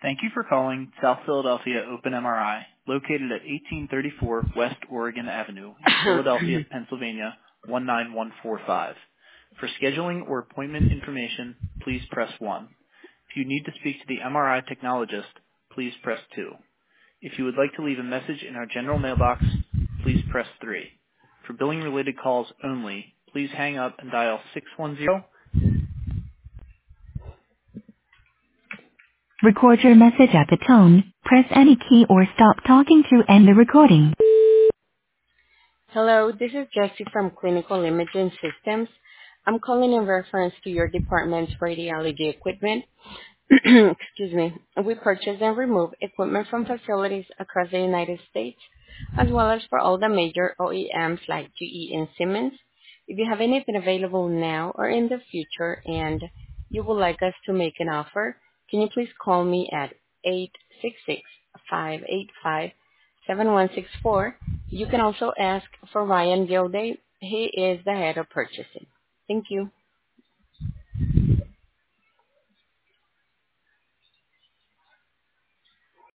Thank you for calling South Philadelphia Open MRI, located at 1834 West Oregon Avenue in Philadelphia, Pennsylvania 19145. For scheduling or appointment information, please press 1. If you need to speak to the MRI technologist, please press 2. If you would like to leave a message in our general mailbox, please press 3. For billing-related calls only, please hang up and dial 610. Record your message at the tone. Press any key or stop talking to end the recording. Hello, this is Jessie from Clinical Imaging Systems. I'm calling in reference to your department's radiology equipment. Excuse me. We purchase and remove equipment from facilities across the United States, as well as for all the major OEMs like GE and Siemens. If you have anything available now or in the future and you would like us to make an offer, can you please call me at 866-585-7164. You can also ask for Ryan Gilday. He is the head of purchasing. Thank you.